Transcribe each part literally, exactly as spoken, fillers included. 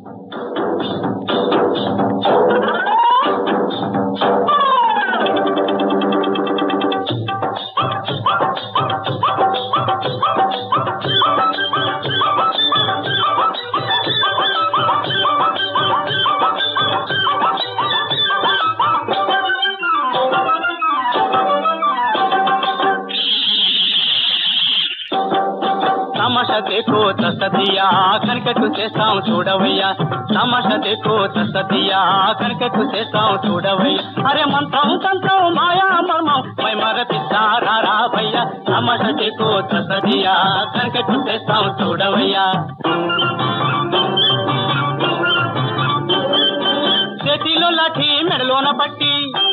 तमाशा देखो तसदिया कनकट्టు చేస్తాం చూడవయ్యా తమాషా देखो तसदिया కనకట్టు చేస్తాం చూడవయ్యా అరే మంత్రం తంత్రం మాయా మర్మం మై మరపిస్తారా రావయ్యా తమాషా देखो तसदिया కనకట్టు చేస్తాం చూడవయ్యా చేతిలో లాఠీ మెడలోన పట్టి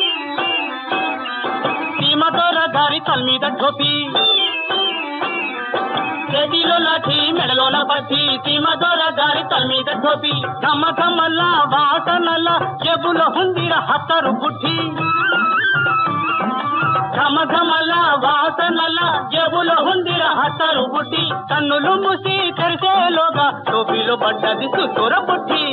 సీమతో రగారి తల మీద టోపీ చేతిలో లాఠీ మెడలోన పట్టి సీమతో రగారి తల మీద టోపీ ఘమ ఘమల్ల వాసనల్ల జేబులో హుందిర హత్తరు బుట్టి ఘమ ఘమల్ల వాసనల్ల జేబులో హుందిర హత్తరు బుట్టి కన్నులు మూసి తెరిసేలోగా టోపీలో పడ్డది సుతుర బుట్టి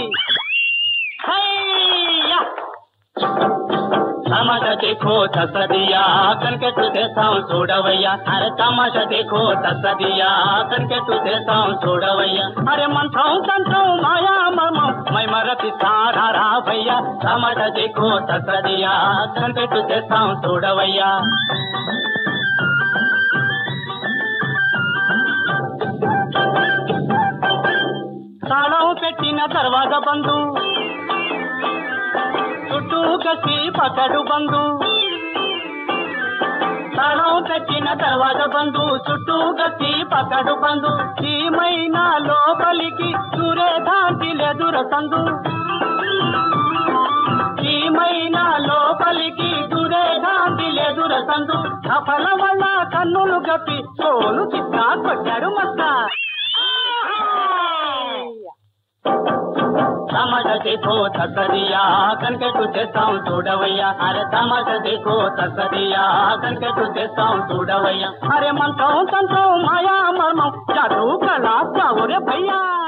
तमाशा देखो तसदिया कनकट्టు చేస్తాం చూడవయ్యా అరే తమాషా देखो तसदिया కనకట్టు చేస్తాం చూడవయ్యా అరే మంత్రం తంత్రం మాయా మర్మం మై మరపిస్తారా రావయ్యా తమాషా देखो तसदिया కనకట్టు చేస్తాం చూడవయ్యా తాళం పెట్టిన దర్వాజా బందు చుట్టూ కసి పకడు బందు తాళం పెట్టిన దర్వాజా బందు చుట్టూ కసి పకడు బందు చీమైన లోపలికి చూరే దాంటి లేదుర సందు చీమైన లోపలికి చూరే దాంటి లేదుర సందు సఫల వల్ల కన్నులు గప్పి సోలు చిట్టా కొట్టాడు మస్తా तमाशा देखो तसदिया कनकट्టు చేస్తాం చూడవయ్యా అరే తమాషా देखो तसदिया కనకట్టు చేస్తాం చూడవయ్యా అరే మంత్రం తంత్రం మాయా మర్మం జాదు కళ చావురే భయ్యా